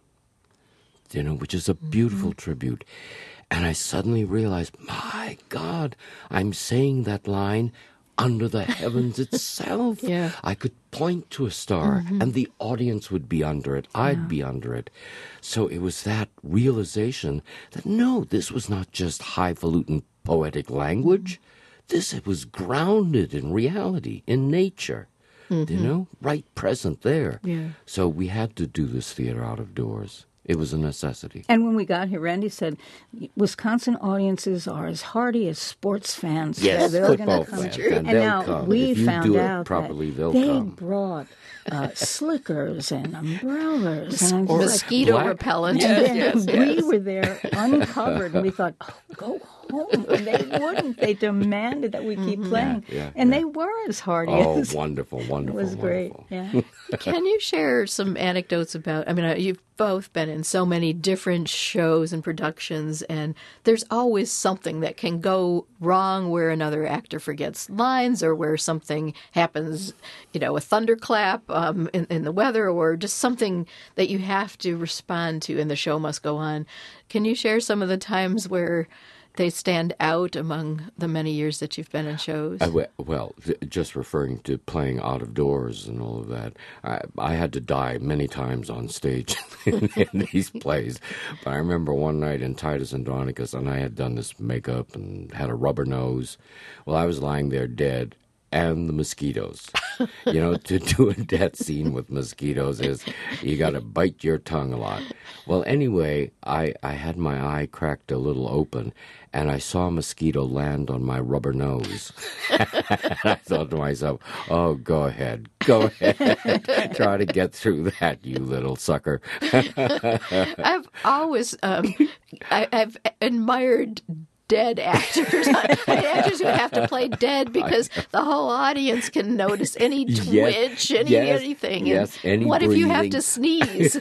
you know, which is a beautiful mm-hmm. tribute. And I suddenly realized, my God, I'm saying that line under the heavens itself. Yeah. I could point to a star, mm-hmm. and the audience would be under it. I'd yeah. be under it. So it was that realization that, no, this was not just highfalutin poetic language. Mm-hmm. This, it was grounded in reality, in nature, mm-hmm. you know, right present there. Yeah. So we had to do this theater out of doors. It was a necessity. And when we got here, Randy said, Wisconsin audiences are as hardy as sports fans. Yes, they're football come. fans. And, And now come. we if you found do out it properly, that they'll they come. brought uh, slickers and umbrellas. And Mosquito Black- repellent. And then yes, we yes. were there uncovered, and we thought, oh, go home. And they wouldn't. They demanded that we keep playing. Yeah, yeah, and yeah. they were as hardy Oh, as... wonderful, wonderful, It was great, wonderful. yeah. Can you share some anecdotes about, I mean, uh, you've both been in so many different shows and productions, and there's always something that can go wrong where another actor forgets lines or where something happens, you know, a thunderclap um, in, in the weather or just something that you have to respond to and the show must go on. Can you share some of the times where they stand out among the many years that you've been in shows? I, well, th- just referring to playing out of doors and all of that, I, I had to die many times on stage in, in these plays. But I remember one night in Titus Andronicus, and I had done this makeup and had a rubber nose. Well, I was lying there dead, and the mosquitoes. You know, to do a death scene with mosquitoes is you got to bite your tongue a lot. Well, anyway, I, I had my eye cracked a little open, and I saw a mosquito land on my rubber nose. I thought to myself, oh, go ahead. Go ahead. Try to get through that, you little sucker. I've always, um, I, I've admired dead actors, actors who have to play dead because the whole audience can notice any twitch, Yes, any yes, anything. yes, And any what if you have breathing. to sneeze?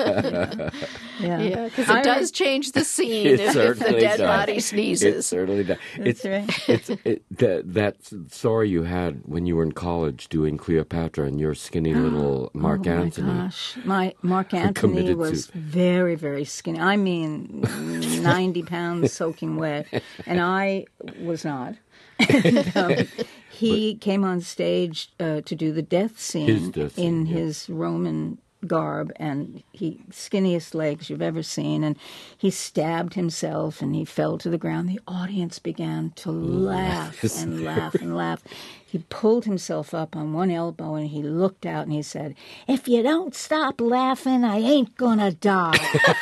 Yeah, Yeah, because I it does read- change the scene It if, if the certainly dead does. body It sneezes. certainly does. That's it's, right. it's it, that that story you had when you were in college doing Cleopatra and your skinny little Mark oh Antony. My gosh, my Mark Antony committed was to- very, very skinny. I mean, ninety pounds soaking wet, and I was not. And, um, he came on stage uh, to do the death scene His death scene, in yeah. his Roman garb, and he skinniest legs you've ever seen, and he stabbed himself and he fell to the ground. The audience began to laugh and laugh and laugh. He pulled himself up on one elbow and he looked out and he said, "If you don't stop laughing, I ain't gonna die."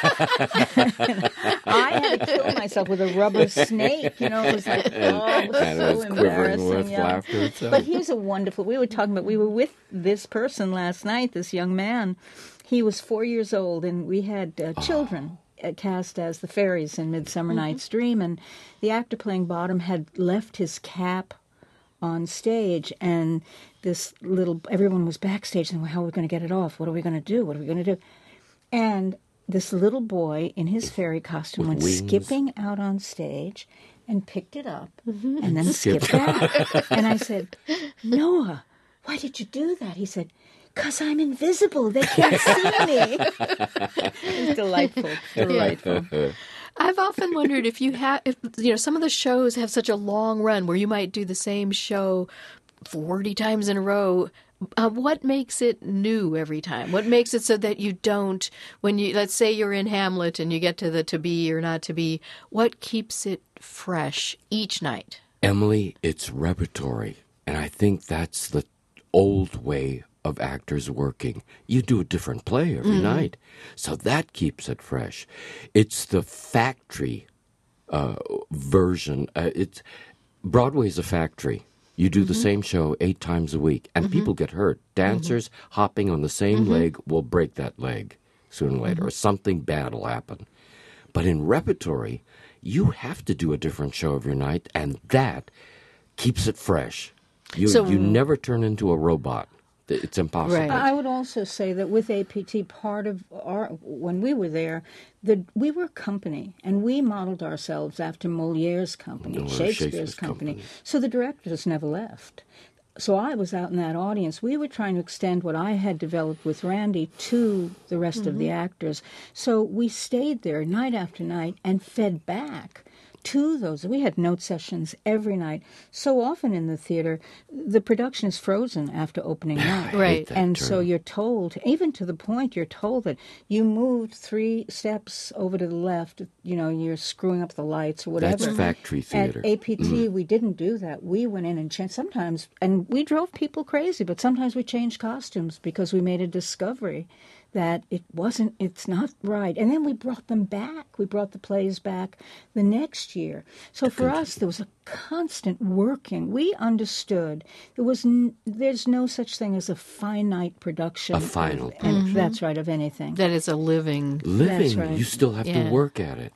I had to kill myself with a rubber snake. You know, it was like, oh, it was And so it was quivering embarrassing. with yeah. laughter itself. But here's a wonderful, we were talking about, we were with this person last night, this young man. He was four years old, and we had uh, children uh, cast as the fairies in Midsummer Night's Dream, and the actor playing Bottom had left his cap on stage, and this little, everyone was backstage, and how are we going to get it off? What are we going to do? What are we going to do? And this little boy in his fairy costume With went wings. skipping out on stage and picked it up and then Skipped. skipped back. And I said, "Noah, why did you do that?" He said, "'Cause I'm invisible. They can't see me." It was delightful. Delightful. I've often wondered if you have, if you know, some of the shows have such a long run where you might do the same show forty times in a row. Uh, what makes it new every time? What makes it so that you don't, when you, let's say you're in Hamlet and you get to the to be or not to be, what keeps it fresh each night? Emily, it's repertory. And I think that's the old way of actors working. You do a different play every Mm-hmm. night. So that keeps it fresh. It's the factory uh, version. Uh, it's Broadway's a factory. You do the same show eight times a week, and people get hurt. Dancers hopping on the same leg will break that leg sooner or later, or something bad will happen. But in repertory, you have to do a different show every night, and that keeps it fresh. You So- you never turn into a robot. It's impossible. Right. I would also say that with A P T, part of our, when we were there, the, we were company, and we modeled ourselves after Moliere's company, Or Shakespeare's, Shakespeare's company. company. So the directors never left. So I was out in that audience. We were trying to extend what I had developed with Randy to the rest of the actors. So we stayed there night after night and fed back to those. We had note sessions every night. So often in the theater, the production is frozen after opening night. Right. that And so term. you're told, even to the point you're told that you moved three steps over to the left, you know, you're screwing up the lights or whatever. That's factory theater. At A P T, we didn't do that. We went in and changed sometimes, and we drove people crazy, but sometimes we changed costumes because we made a discovery that it wasn't, it's not right. And then we brought them back. We brought the plays back the next year. So for us, there was a constant working. We understood there was n- there's no such thing as a finite production. A final of- and That's right, of anything. That is a living. Living, right. you still have Yeah. to work at it.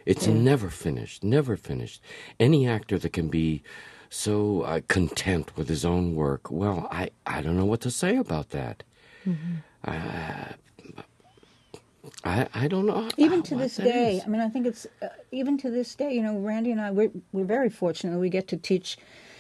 It's Yeah. never finished, never finished. Any actor that can be so uh, content with his own work, well, I, I don't know what to say about that. Mm-hmm. Uh, I I don't know. Even how- to what this that day, is. I mean, I think it's uh, even to this day. You know, Randy and I, we're we're very fortunate. We get to teach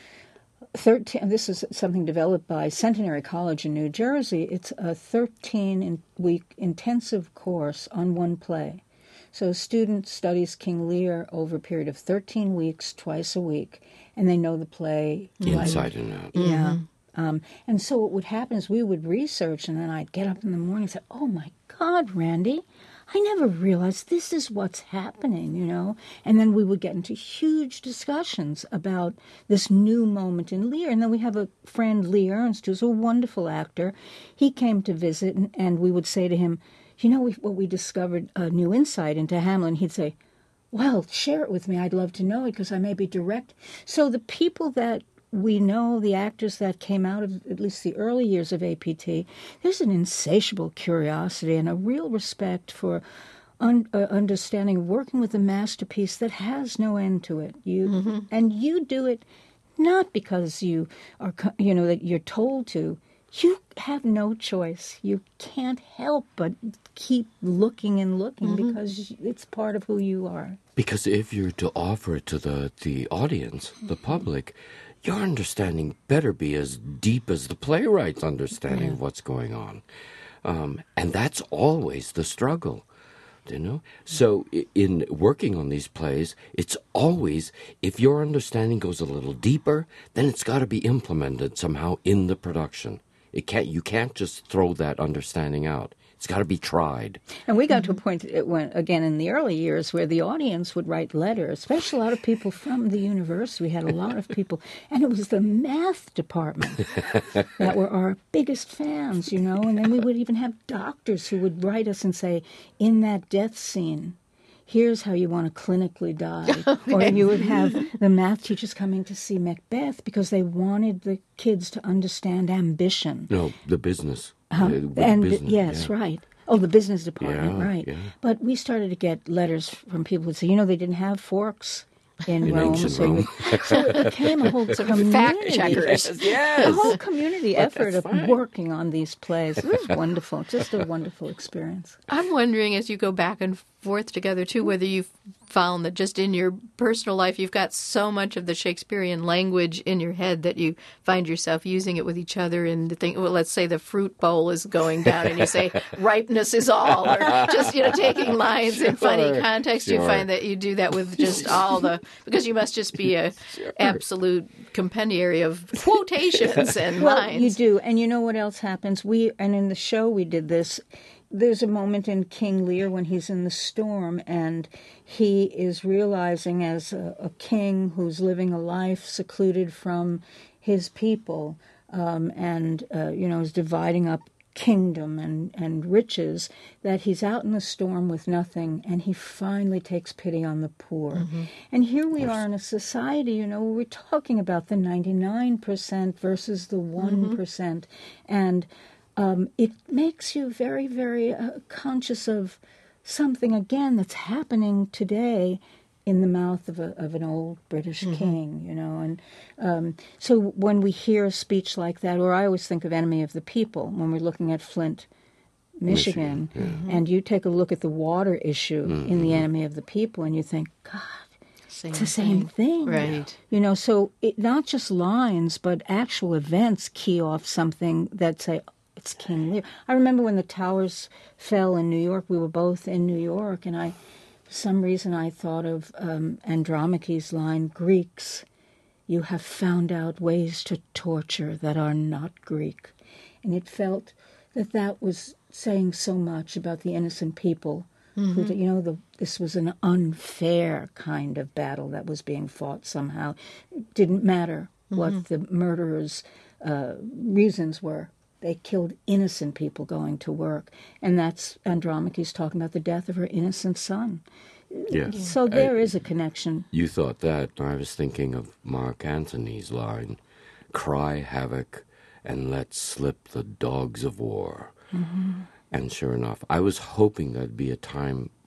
thirteen. This is something developed by Centenary College in New Jersey. It's a thirteen-week intensive course on one play. So a student studies King Lear over a period of thirteen weeks, twice a week, and they know the play like- Inside and out. Yeah. Um, and so what would happen is we would research, and then I'd get up in the morning and say, oh, my God, Randy, I never realized this is what's happening, you know? And then we would get into huge discussions about this new moment in Lear. And then we have a friend, Lee Ernst, who's a wonderful actor. He came to visit, and, and we would say to him, you know, we, what we discovered a new insight into Hamlet. He'd say, well, share it with me. I'd love to know it because I may be direct. So the people that we know, the actors that came out of at least the early years of A P T, there's an insatiable curiosity and a real respect for un, uh, understanding, working with a masterpiece that has no end to it. You mm-hmm. And you do it not because you are, you know, that you're told to. You have no choice. You can't help but keep looking and looking mm-hmm. because it's part of who you are. Because if you're to offer it to the, the audience, the public, your understanding better be as deep as the playwright's understanding Yeah. of what's going on. Um, and that's always the struggle, you know? So i- in working on these plays, it's always, if your understanding goes a little deeper, then it's got to be implemented somehow in the production. It can't. You can't just throw that understanding out. It's got to be tried. And we got to a point, it went, again, in the early years where the audience would write letters, especially a lot of people from the university. We had a lot of people. And it was the math department that were our biggest fans, you know. And then we would even have doctors who would write us and say, in that death scene, here's how you want to clinically die. Okay. Or you would have the math teachers coming to see Macbeth because they wanted the kids to understand ambition. No, the business. Uh, The- with and business, yes, yeah. right. Oh, the business department, Yeah, right. yeah. But we started to get letters from people who say, you know, they didn't have forks in, In Rome. ancient So, you Rome. would- so it became a whole community. fact checkers. Yes. The whole community effort of fine. working on these plays. It was wonderful. Just a wonderful experience. I'm wondering, as you go back and forth together, too, whether you've found that just in your personal life you've got so much of the Shakespearean language in your head that you find yourself using it with each other. And the thing, well, let's say the fruit bowl is going down and you say, ripeness is all, or just, you know, taking lines in funny Sure, context. You sure. find that you do that with just all the, because you must just be a absolute compendiary of quotations and Well, lines. you do. And you know what else happens? We and in the show we did this. There's a moment in King Lear when he's in the storm and he is realizing as a, a king who's living a life secluded from his people um, and, uh, you know, is dividing up kingdom and, and riches, that he's out in the storm with nothing and he finally takes pity on the poor. Mm-hmm. And here we are in a society, you know, we're talking about the ninety-nine percent versus the one percent. Mm-hmm. And Um, it makes you very, very uh, conscious of something, again, that's happening today in the mouth of, a, of an old British mm-hmm. king, you know. And um, so when we hear a speech like that, or I always think of Enemy of the People, when we're looking at Flint, Michigan, Michigan yeah. and you take a look at the water issue mm-hmm. in the Enemy of the People, and you think, God, same it's the same thing. thing. Right. You know, so it, not just lines, but actual events key off something that say, it's King Lear. I remember when the towers fell in New York. We were both in New York, and I, for some reason, I thought of um, Andromache's line, Greeks, you have found out ways to torture that are not Greek. And it felt that that was saying so much about the innocent people. Mm-hmm. Who, you know, the, this was an unfair kind of battle that was being fought somehow. It didn't matter mm-hmm. what the murderers' uh, reasons were. They killed innocent people going to work. And that's Andromache's talking about the death of her innocent son. Yes. So there I, is a connection. You thought that. I was thinking of Mark Antony's line, cry havoc and let slip the dogs of war. Mm-hmm. And sure enough, I was hoping there'd be a time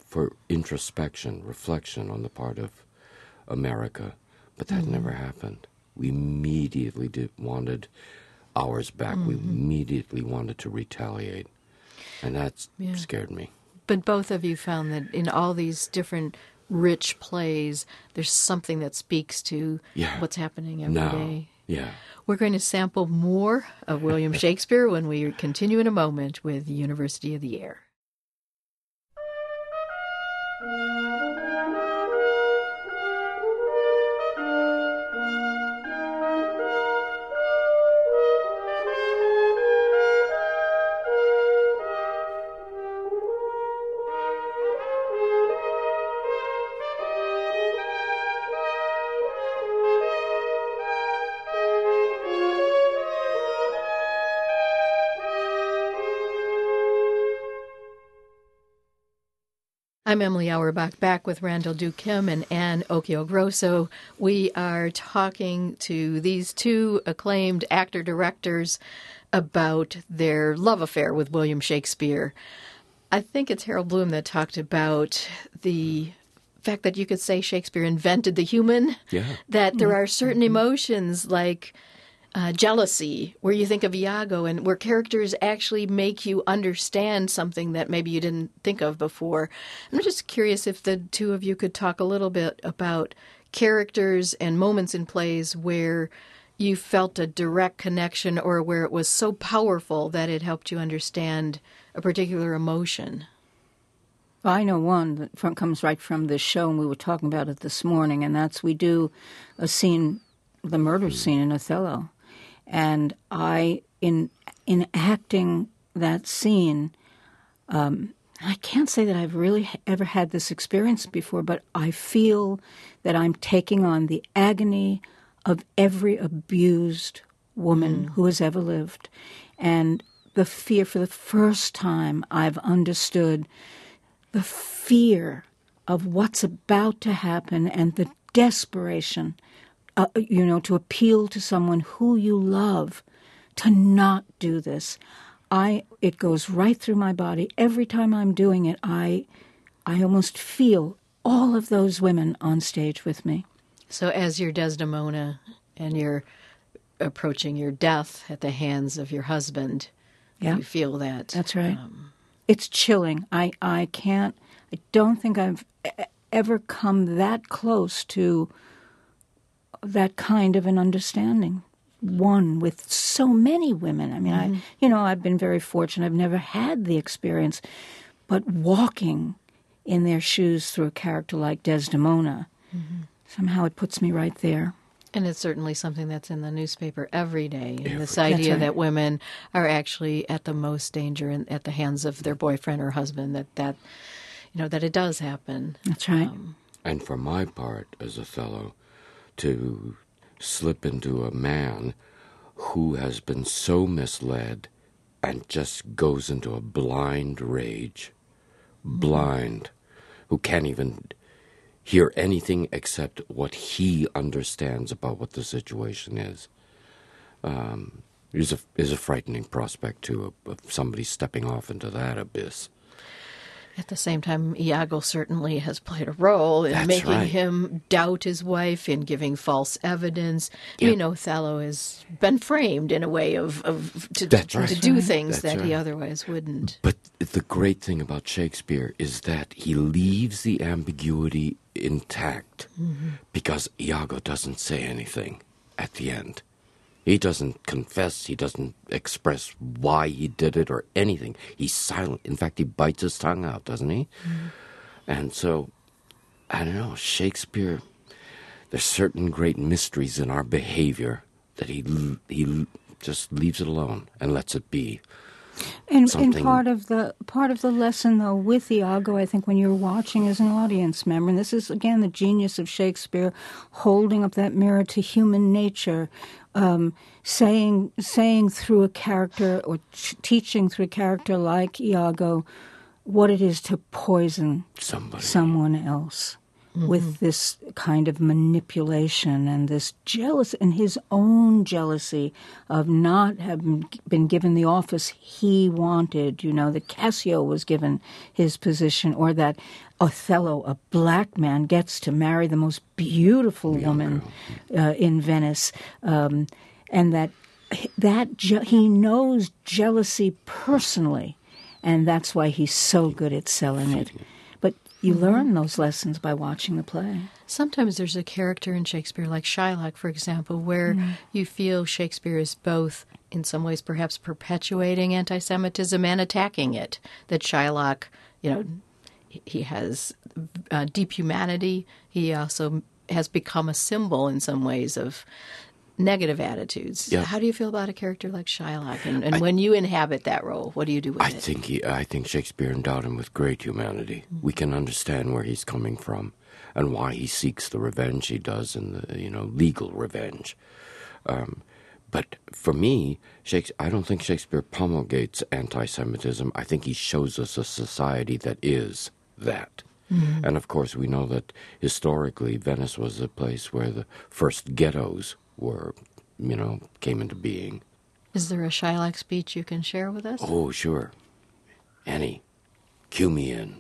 for introspection, reflection on the part of America, but that mm-hmm. never happened. We immediately did, wanted ours back. Mm-hmm. We immediately wanted to retaliate, and that yeah. scared me. But both of you found that in all these different rich plays, there's something that speaks to yeah. what's happening every now, day. Yeah. We're going to sample more of William Shakespeare when we continue in a moment with University of the Air. I'm Emily Auerbach, back with Randall Duke Kim and Ann Occhio-Grosso. We are talking to these two acclaimed actor-directors about their love affair with William Shakespeare. I think it's Harold Bloom that talked about the fact that you could say Shakespeare invented the human, yeah. that there are certain emotions like Uh, jealousy, where you think of Iago, and where characters actually make you understand something that maybe you didn't think of before. I'm just curious if the two of you could talk a little bit about characters and moments in plays where you felt a direct connection or where it was so powerful that it helped you understand a particular emotion. Well, I know one that from, comes right from this show, and we were talking about it this morning, and that's we do a scene, the murder scene in Othello. And I, in in acting that scene, um, I can't say that I've really ever had this experience before, but I feel that I'm taking on the agony of every abused woman mm. who has ever lived. And the fear, for the first time, I've understood the fear of what's about to happen and the desperation Uh, you know, to appeal to someone who you love to not do this. I it goes right through my body. Every time I'm doing it, I I almost feel all of those women on stage with me. So as you're Desdemona and you're approaching your death at the hands of your husband, yeah. you feel that. That's right. Um, it's chilling. I, I can't, I don't think I've ever come that close to that kind of an understanding, one with so many women. I mean, mm-hmm. I, you know, I've been very fortunate. I've never had the experience, but walking in their shoes through a character like Desdemona, mm-hmm. somehow it puts me right there. And it's certainly something that's in the newspaper every day. And every, this idea right. that women are actually at the most danger in, at the hands of their boyfriend or husband, that, that you know, that it does happen. That's right. Um, and for my part, as Othello, to slip into a man who has been so misled and just goes into a blind rage, blind, who can't even hear anything except what he understands about what the situation is, um, is a, is a frightening prospect, too, of, of somebody stepping off into that abyss. At the same time, Iago certainly has played a role in That's making right. him doubt his wife, in giving false evidence. Yep. We know Othello has been framed in a way of, of to, That's to, right. to do things That's that right. he otherwise wouldn't. But the great thing about Shakespeare is that he leaves the ambiguity intact mm-hmm. because Iago doesn't say anything at the end. He doesn't confess. He doesn't express why he did it or anything. He's silent. In fact, he bites his tongue out, doesn't he? Mm-hmm. And so, I don't know, Shakespeare, there's certain great mysteries in our behavior that he he just leaves it alone and lets it be. And, and part of the part of the lesson, though, with Iago, I think, when you're watching as an audience member, and this is, again, the genius of Shakespeare, holding up that mirror to human nature, um, saying saying through a character or ch- teaching through a character like Iago what it is to poison Somebody. someone else. Mm-hmm. With this kind of manipulation and this jealous and his own jealousy of not having been given the office he wanted, you know, that Cassio was given his position, or that Othello, a black man, gets to marry the most beautiful woman uh, in Venice, um, and that that je- he knows jealousy personally, and that's why he's so good at selling it. But you mm-hmm. learn those lessons by watching the play. Sometimes there's a character in Shakespeare, like Shylock, for example, where mm. you feel Shakespeare is both, in some ways, perhaps perpetuating anti-Semitism and attacking it. That Shylock, you know, he has uh, deep humanity. He also has become a symbol in some ways of negative attitudes. Yeah. How do you feel about a character like Shylock? And, and I, when you inhabit that role, what do you do with I it? Think he, I think Shakespeare endowed him with great humanity. Mm-hmm. We can understand where he's coming from and why he seeks the revenge he does, and the, you know, legal revenge. Um, but for me, Shakespeare, I don't think Shakespeare promulgates anti-Semitism. I think he shows us a society that is that. Mm-hmm. And of course, we know that historically, Venice was a place where the first ghettos were, you know, came into being. Is there a Shylock speech you can share with us? Oh, sure. Annie, cue me in.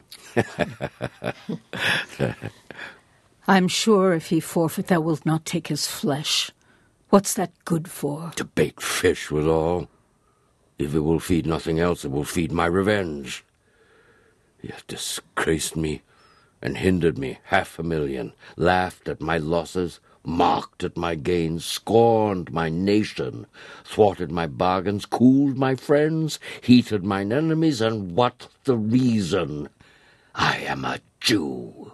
I'm sure if he forfeit, thou wilt not take his flesh. What's that good for? To bait fish withal. If it will feed nothing else, it will feed my revenge. He hath disgraced me and hindered me half a million, laughed at my losses, mocked at my gains, scorned my nation, thwarted my bargains, cooled my friends, heated mine enemies, and what the reason? I am a Jew.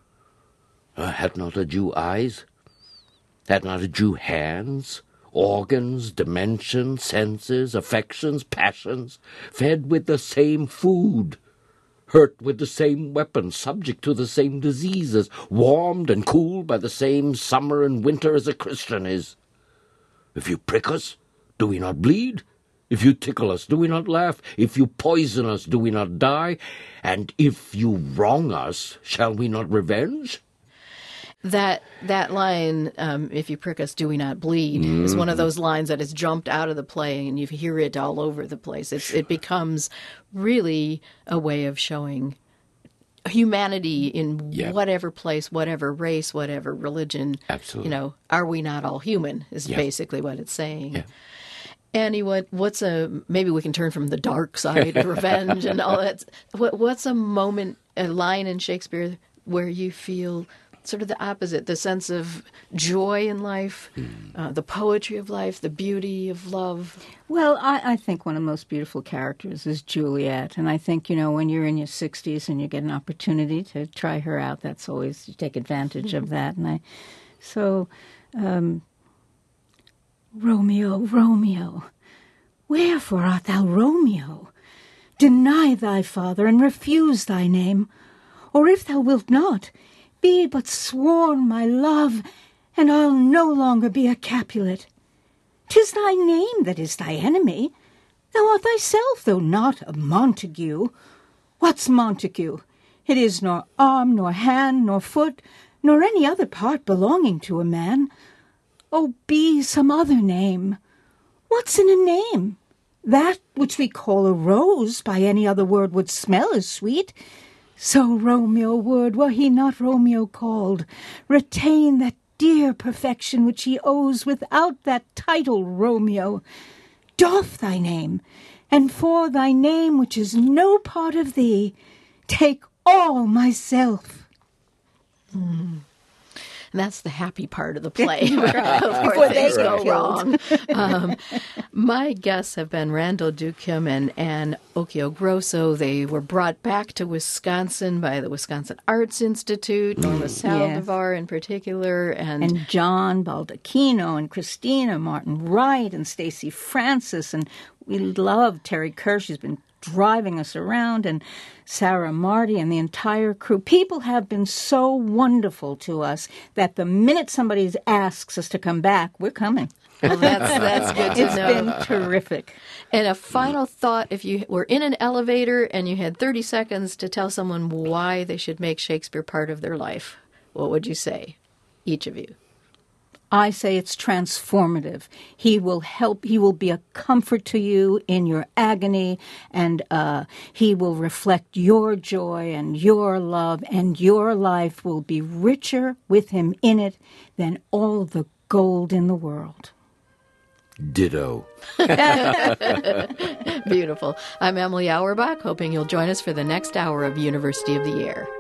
Uh, had not a Jew eyes? Had not a Jew hands, organs, dimension, senses, affections, passions, fed with the same food, hurt with the same weapons, subject to the same diseases, warmed and cooled by the same summer and winter as a Christian is? If you prick us, do we not bleed? If you tickle us, do we not laugh? If you poison us, do we not die? And if you wrong us, shall we not revenge? That that line, um, if you prick us, do we not bleed, mm-hmm. is one of those lines that has jumped out of the play, and you hear it all over the place. It's, it becomes really a way of showing humanity in yep. whatever place, whatever race, whatever religion. Absolutely. You know, are we not all human is yep. basically what it's saying. Yep. Annie, what what's a, maybe we can turn from the dark side of revenge and all that. What, what's a moment, a line in Shakespeare where you feel sort of the opposite, the sense of joy in life, mm. uh, the poetry of life, the beauty of love? Well, I, I think one of the most beautiful characters is Juliet. And I think, you know, when you're in your sixties and you get an opportunity to try her out, that's always, you take advantage of that. And I, so, um, Romeo, Romeo, wherefore art thou Romeo? Deny thy father and refuse thy name. Or if thou wilt not, be but sworn my love, and I'll no longer be a Capulet. 'Tis thy name that is thy enemy. Thou art thyself, though not a Montague. What's Montague? It is nor arm, nor hand, nor foot, nor any other part belonging to a man. Oh, be some other name. What's in a name? That which we call a rose by any other word would smell as sweet. So Romeo would, were he not Romeo called, retain that dear perfection which he owes without that title Romeo. Doff thy name, and for thy name which is no part of thee, take all myself. Mm. And that's the happy part of the play, before things go wrong. Um, my guests have been Randall Dukim and Anne Occhiogrosso. They were brought back to Wisconsin by the Wisconsin Arts Institute, Norma Saldivar yes. in particular. And, and John Baldacchino and Christina Martin Wright and Stacey Francis. And we love Terry Kerr. She's been driving us around, and Sarah Marty and the entire crew. People have been so wonderful to us that the minute somebody asks us to come back, we're coming. Well, that's, that's good to it's know. It's been terrific. And a final thought, if you were in an elevator and you had thirty seconds to tell someone why they should make Shakespeare part of their life, what would you say, each of you? I say it's transformative. He will help, he will be a comfort to you in your agony, and uh, he will reflect your joy and your love, and your life will be richer with him in it than all the gold in the world. Ditto. Beautiful. I'm Emily Auerbach, hoping you'll join us for the next hour of University of the Air.